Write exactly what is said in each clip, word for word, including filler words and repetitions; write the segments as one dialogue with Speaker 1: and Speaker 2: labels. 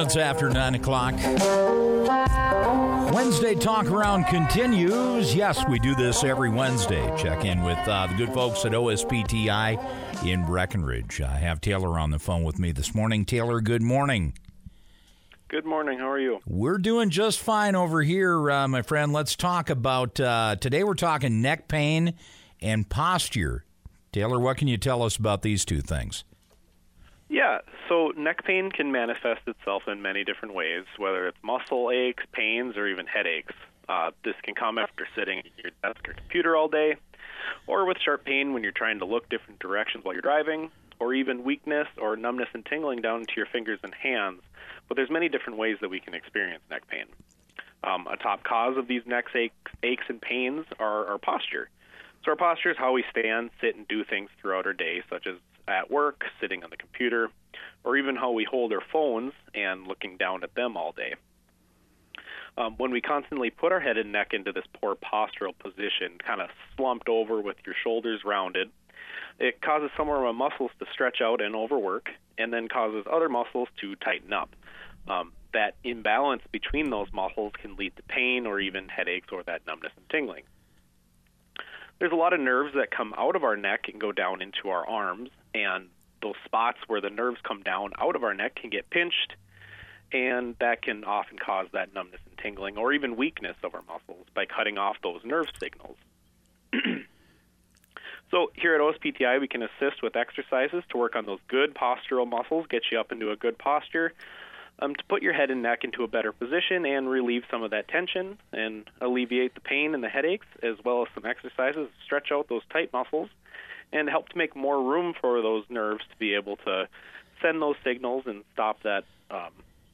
Speaker 1: minutes after nine o'clock. Wednesday Talk Around continues. Yes, we do this every Wednesday. Check in with uh, the good folks at O S P T I in Breckenridge. I have Taylor on the phone with me this morning. Taylor, good morning.
Speaker 2: Good morning. How are you?
Speaker 1: We're doing just fine over here, uh, my friend. Let's talk about, uh, today we're talking neck pain and posture. Taylor, what can you tell us about these two things?
Speaker 2: Yeah, so neck pain can manifest itself in many different ways, whether it's muscle aches, pains, or even headaches. Uh, this can come after sitting at your desk or computer all day, or with sharp pain when you're trying to look different directions while you're driving, or even weakness or numbness and tingling down to your fingers and hands. But there's many different ways that we can experience neck pain. Um, a top cause of these neck aches, aches and pains are our posture. So our posture is how we stand, sit, and do things throughout our day, such as at work, sitting on the computer, or even how we hold our phones and looking down at them all day. Um, when we constantly put our head and neck into this poor postural position, kind of slumped over with your shoulders rounded, it causes some of our muscles to stretch out and overwork, and then causes other muscles to tighten up. Um, that imbalance between those muscles can lead to pain or even headaches or that numbness and tingling. There's a lot of nerves that come out of our neck and go down into our arms, and those spots where the nerves come down out of our neck can get pinched, and that can often cause that numbness and tingling or even weakness of our muscles by cutting off those nerve signals. So here at O S P T I, we can assist with exercises to work on those good postural muscles, get you up into a good posture, um, to put your head and neck into a better position and relieve some of that tension and alleviate the pain and the headaches, as well as some exercises to stretch out those tight muscles and help to make more room for those nerves to be able to send those signals and stop that um,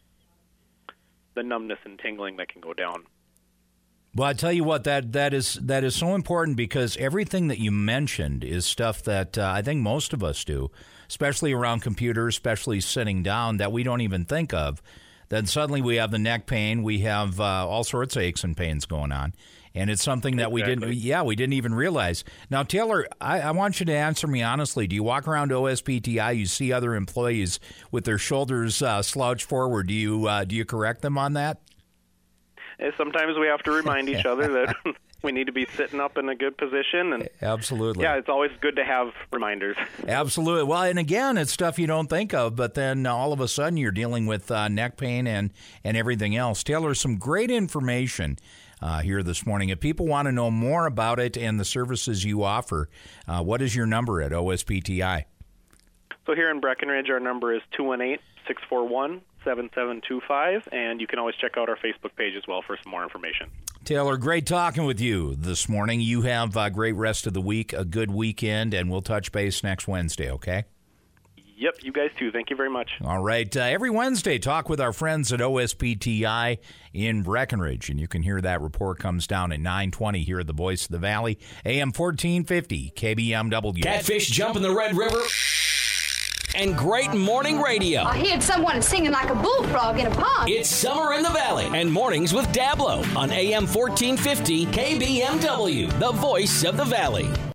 Speaker 2: the numbness and tingling that can go down.
Speaker 1: Well, I tell you what, that that is that is so important, because everything that you mentioned is stuff that uh, I think most of us do, especially around computers, especially sitting down, that we don't even think of. Then suddenly we have the neck pain, we have uh, all sorts of aches and pains going on, and it's something that exactly. we didn't, yeah, we didn't even realize. Now, Taylor, I, I want you to answer me honestly. Do you walk around O S P T I, you see other employees with their shoulders uh, slouched forward? Do you uh, do you correct them on that?
Speaker 2: Sometimes we have to remind each other that we need to be sitting up in a good position. And
Speaker 1: absolutely.
Speaker 2: Yeah, it's always good to have reminders.
Speaker 1: Absolutely. Well, and again, it's stuff you don't think of, but then all of a sudden you're dealing with uh, neck pain and, and everything else. Taylor, some great information uh, here this morning. If people want to know more about it and the services you offer, uh, what is your number at O S P T I?
Speaker 2: So here in Breckenridge, our number is two one eight, six four one, seven seven two five, and you can always check out our Facebook page as well for some more information.
Speaker 1: Taylor, great talking with you this morning. You have a great rest of the week, a good weekend, and we'll touch base next Wednesday, okay?
Speaker 2: Yep, you guys too. Thank you very much.
Speaker 1: All right. Uh, every Wednesday, talk with our friends at O S P T I in Breckenridge, and you can hear that report comes down at nine twenty here at the Voice of the Valley, A M fourteen fifty, K B M W.
Speaker 3: Catfish jump in the Red River. And great morning radio.
Speaker 4: I heard someone singing like a bullfrog in a pond.
Speaker 3: It's Summer in the Valley and Mornings with Dablo on A M fourteen fifty K B M W, the voice of the Valley.